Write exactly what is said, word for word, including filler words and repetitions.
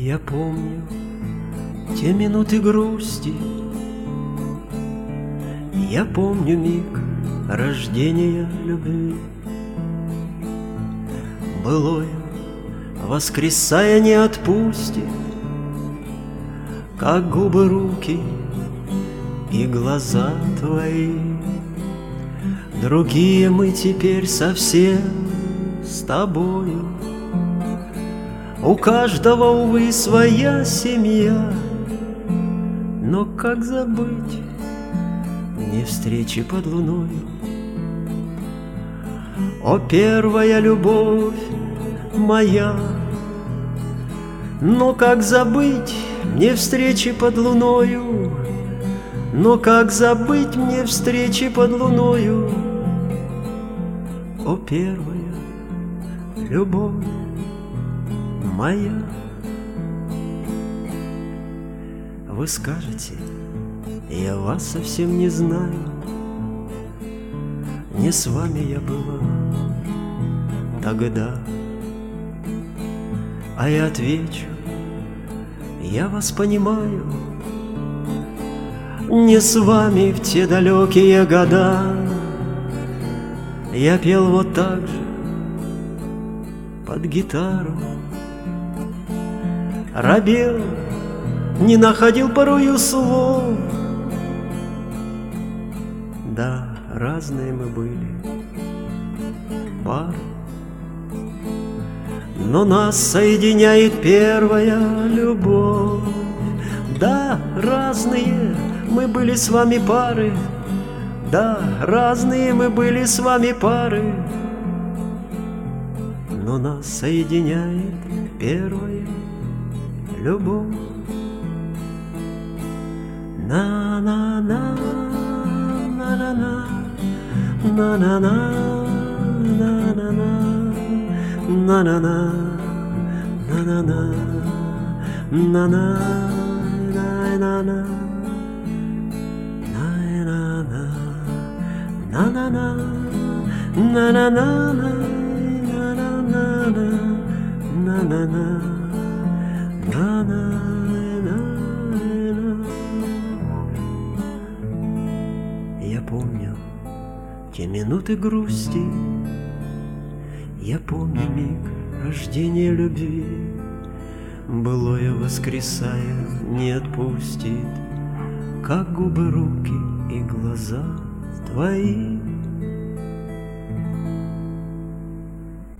Я помню те минуты грусти, я помню миг рождения любви. Былое воскресая не отпустит, как губы, руки и глаза твои. Другие мы теперь совсем с тобою. У каждого, увы, своя семья. Но как забыть мне встречи под луною? О, первая любовь моя! Но как забыть мне встречи под луною? Но как забыть мне встречи под луною? О, первая любовь моя! Вы скажете, я вас совсем не знаю, не с вами я была тогда. А я отвечу, я вас понимаю, не с вами в те далекие года. Я пел вот так же под гитару, робел, не находил порою слов. Да, разные мы были пары, но нас соединяет первая любовь. Да, разные мы были с вами пары, да, разные мы были с вами пары, но нас соединяет первая любовь. На-на-на, на-на-на, на-на-на, на-на-на, на-на-на, на-на-на, на-на, на-на-на, на-на-на, на-на-на, на-на-на, на-на-на. Я помню те минуты грусти, я помню миг рождения любви. Былое воскресая не отпустит, как губы, руки и глаза твои.